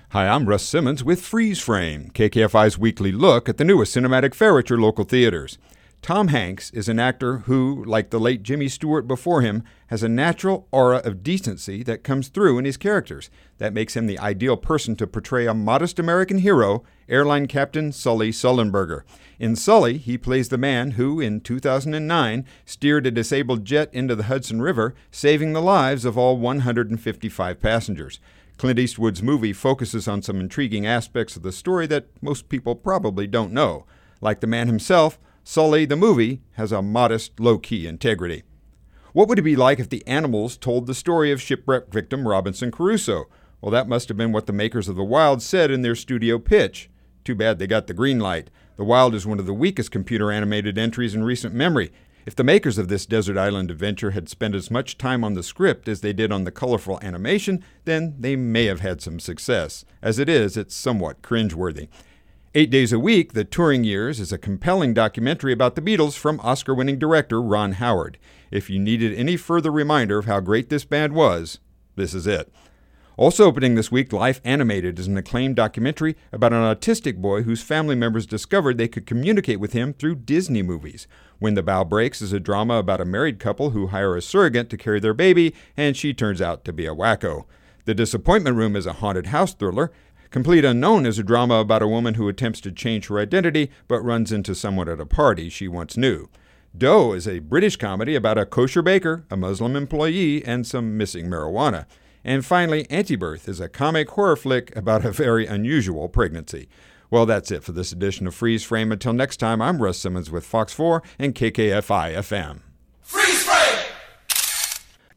Hi, I'm Russ Simmons with Freeze Frame, KKFI's weekly look at the newest cinematic fare at your local theaters. Tom Hanks is an actor who, like the late Jimmy Stewart before him, has a natural aura of decency that comes through in his characters. That makes him the ideal person to portray a modest American hero, airline captain Sully Sullenberger. In Sully, he plays the man who, in 2009, steered a disabled jet into the Hudson River, saving the lives of all 155 passengers. Clint Eastwood's movie focuses on some intriguing aspects of the story that most people probably don't know. Like the man himself, Sully, the movie, has a modest, low-key integrity. What would it be like if the animals told the story of shipwreck victim Robinson Crusoe? Well, that must have been what the makers of The Wild said in their studio pitch. Too bad they got the green light. The Wild is one of the weakest computer-animated entries in recent memory. If the makers of this desert island adventure had spent as much time on the script as they did on the colorful animation, then they may have had some success. As it is, it's somewhat cringeworthy. 8 Days a Week, The Touring Years, is a compelling documentary about the Beatles from Oscar-winning director Ron Howard. If you needed any further reminder of how great this band was, this is it. Also opening this week, Life Animated is an acclaimed documentary about an autistic boy whose family members discovered they could communicate with him through Disney movies. When the Bow Breaks is a drama about a married couple who hire a surrogate to carry their baby, and she turns out to be a wacko. The Disappointment Room is a haunted house thriller. Complete Unknown is a drama about a woman who attempts to change her identity but runs into someone at a party she once knew. Dough is a British comedy about a kosher baker, a Muslim employee, and some missing marijuana. And finally, Antibirth is a comic horror flick about a very unusual pregnancy. Well, that's it for this edition of Freeze Frame. Until next time, I'm Russ Simmons with Fox 4 and KKFI FM.